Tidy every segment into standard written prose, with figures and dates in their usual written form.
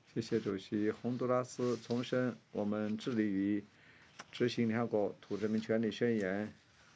谢谢主席。洪都拉斯重申，我们致力于执行联合国土著民权利宣言。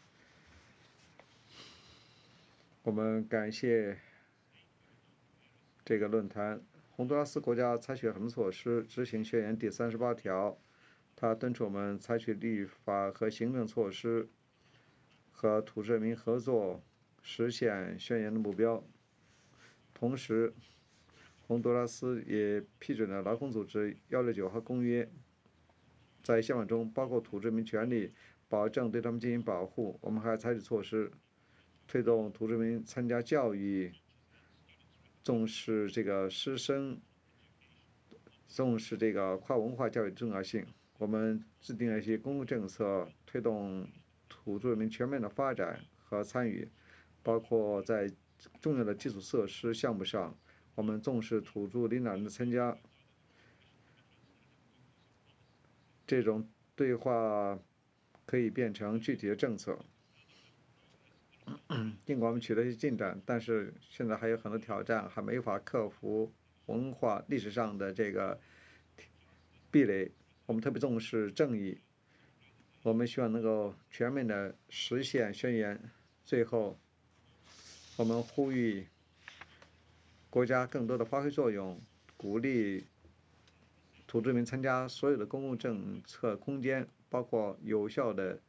我们感谢这个论坛。洪都拉斯国家采取什么措施执行宣言第38条？他敦促我们采取立法和行政措施，和土著民合作，实现宣言的目标。同时，洪都拉斯也批准了劳工组织169号公约，在宪法中包括土著民权利，保证对他们进行保护。我们还采取措施，推动土著民参加教育，重视这个师生，重视这个跨文化教育的重要性。我们制定了一些公共政策，推动土著民全面的发展和参与，包括在重要的基础设施项目上，我们重视土著领导人的参加。这种对话可以变成具体的政策。尽管我们取得一些进展，但是现在还有很多挑战，还没法克服文化历史上的这个壁垒。我们特别重视正义，我们希望能够全面的实现宣言。最后，我们呼吁国家更多的发挥作用，鼓励土著民参加所有的公共政策空间，包括有效的